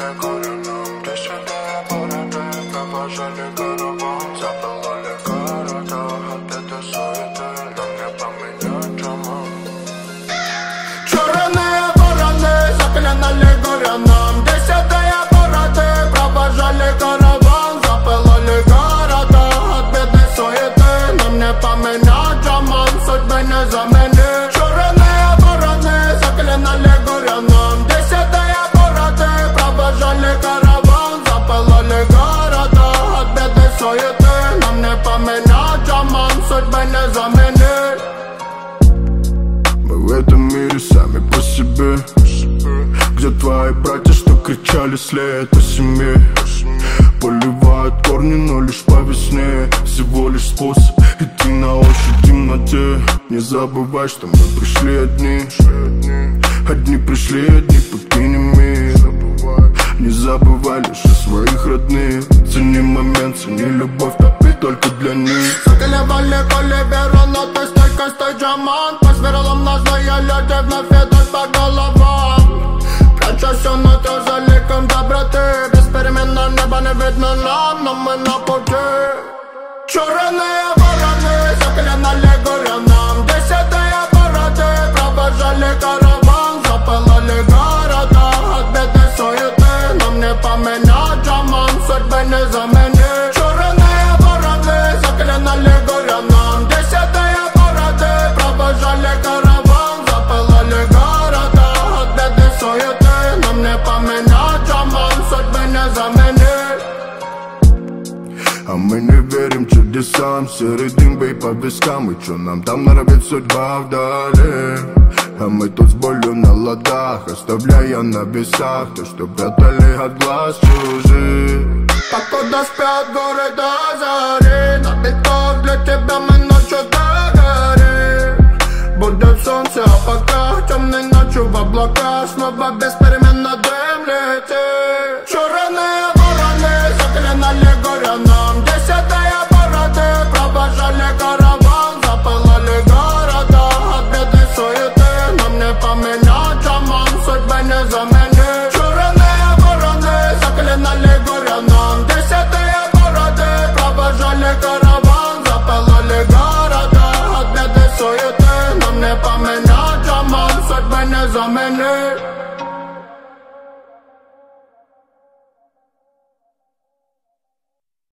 горе нам. Десятая бороды провожали караван. Запылали города от беды суеты. Нам не поменять роман. Черные вороны заклинали горе нам. Десятая бороды провожали караван. Запылали города от беды суеты. Нам не поменять роман. Судьбы не заменить. Черные вороны заклинали горе нам. Десятая бороды провожали караван. Запылали города от беды суеты. Нам не поменять роман. Судьбы не заменить. Мы в этом мире сами по себе. Где твои братья, что кричали след о семье? Поливают корни, но лишь по весне. Всего лишь способ идти на ощупь в темноте. Не забывай, что мы пришли одни. Одни пришли, одни покинем мир. Не забывай лишь о своих родных. Цени момент, цени любовь, топи только для них. Заколебали коли веру, но ты стойкой, стой, Джаман. По сверлам на злые люди вновь идут по головам. Прячась над заликом доброты. Беспеременно небо не видно нам, но мы на пути. Черные вороны заклинали горе нам. Десятые бороды провожали караван. Запылали города от беды суеты. Нам не поменять роман, судьбы не заменить. Черные вороны заклинали горе нам. Десятые бороды провожали караван. Запылали города от беды суеты. Нам не поменять роман, судьбы не заменить. А мы не верим чудесам. Серый дым бей по вискам. И чё нам там норовит судьба вдали? А мы тут с болью на ладах, оставляя на весах то, что прятали от глаз чужих. Покуда спят горы до зари. На битах для тебя мы ночью догорим. Будет солнце, а пока темной ночью в облаках снова беспеременно дым летит.